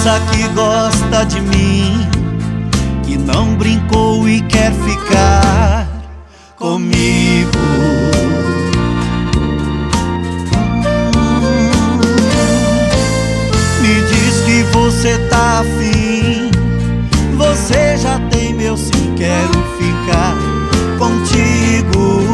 moça que gosta de mim, que não brincou e quer ficar comigo. Me diz que você tá afim, você já tem meu sim, quero ficar contigo.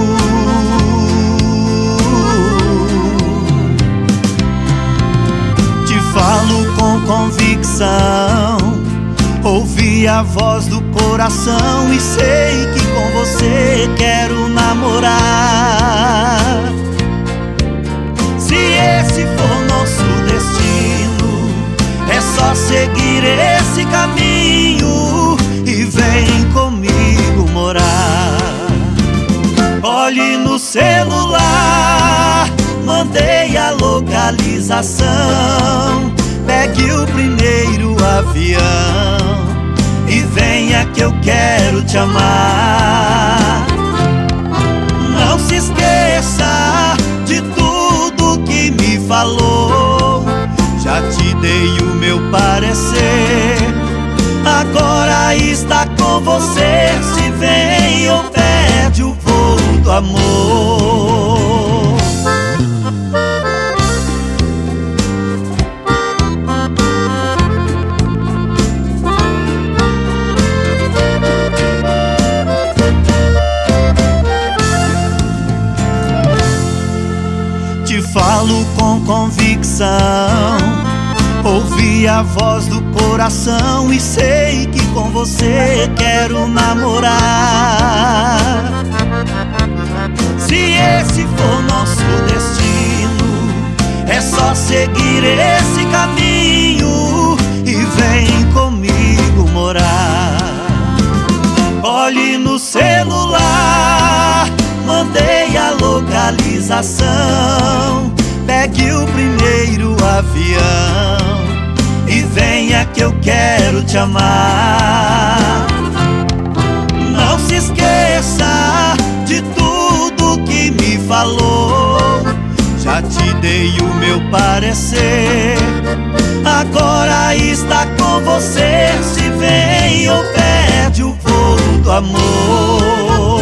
Te falo com convicção, ouvi a voz do coração e sei que com você quero namorar. Se esse for nosso destino, é só seguir esse caminho e vem comigo morar. Olhe no celular, mandei a localização. Pegue o primeiro avião e venha que eu quero te amar. Não se esqueça de tudo que me falou, já te dei o meu parecer. Agora está com você, se vem ou perde o voo do amor. Te falo com convicção, ouvi a voz do coração e sei que com você quero namorar. Se esse for nosso destino, é só seguir esse caminho e vem comigo morar. Olhe no celular, mandei a localização. Pegue o primeiro avião e venha que eu quero te amar. Não se esqueça de tudo que me falou, já te dei o meu parecer. Agora está com você, se vem ou perde o voo do amor.